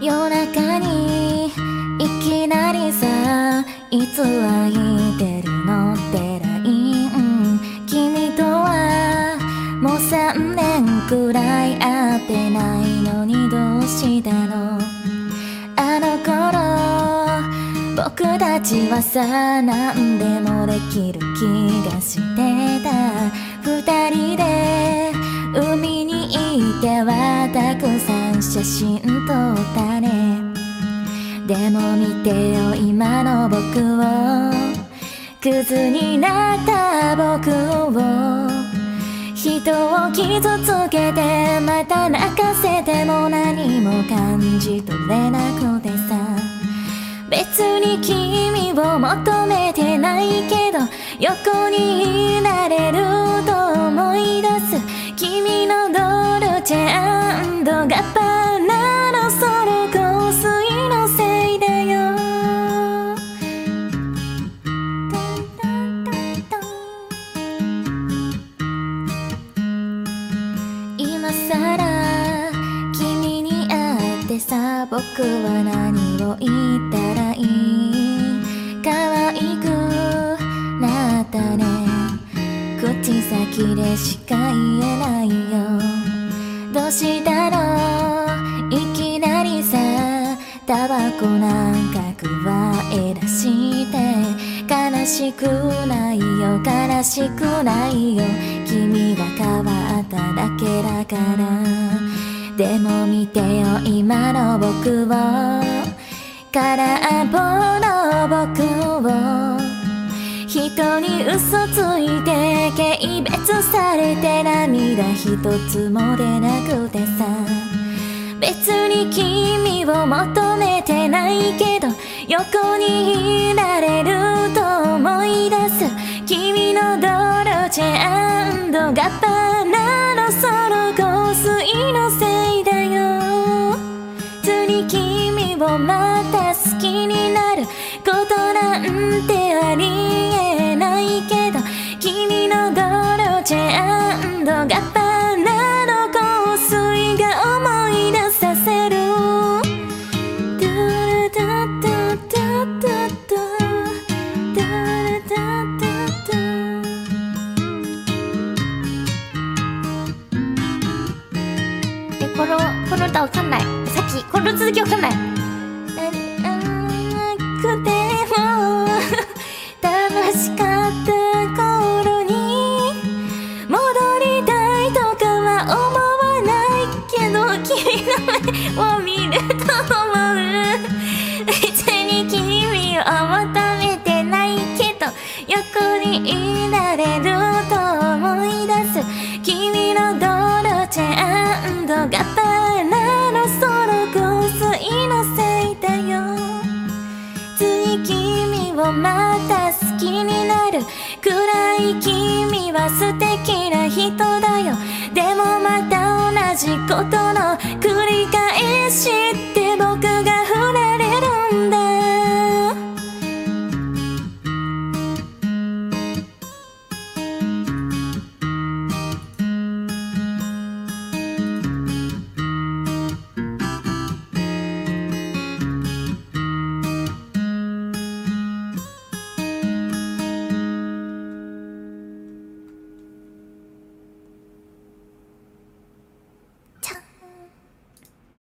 夜中にいきなりさ、いつ空いてるのってライン、君とはもう3年くらい会ってないのにどうしたの。あの頃僕たちはさ、何でもできる気がしてた。二人で海に行ってはたくさん写真撮ったね。でも見てよ今の僕を、クズになった僕を。人を傷つけてまた泣かせても何も感じ取れなくてさ、別に君を求めてないけど横にいられると思い出す。君のドルチェ&ガッパーナのその香水のせいだよ。今さら君に会ってさ、僕は何を言ったらいい。可愛くなったね、口先でしか言えないよ。どうしたのいきなりさ、タバコなんか加え出して。悲しくないよ悲しくないよ、君が変わっただけだから。でも見てよ今の僕を、空っぽの僕を。人に嘘ついて軽蔑されて涙一つも出なくてさ、別に君を求めてないけど横にいられると思い出す。君のドルチェ&ガッパーナのその香水のせいだよ。普通に君をまた好きになることなんてありえないけど、君のドルチェ&ガッパーナの香水が思い出させる。この歌わかんない。さっきこの続きわかんない。くても楽しかった頃に戻りたいとかは思わないけど、君の目を見ると思う。別に君を求めてないけど横にいられると思い出す。君のドルチェ&ガッパーナのその香水のせいだよ。次君をまた好きになるくらい君は素敵な人だよ。でもまた同じことの繰り返し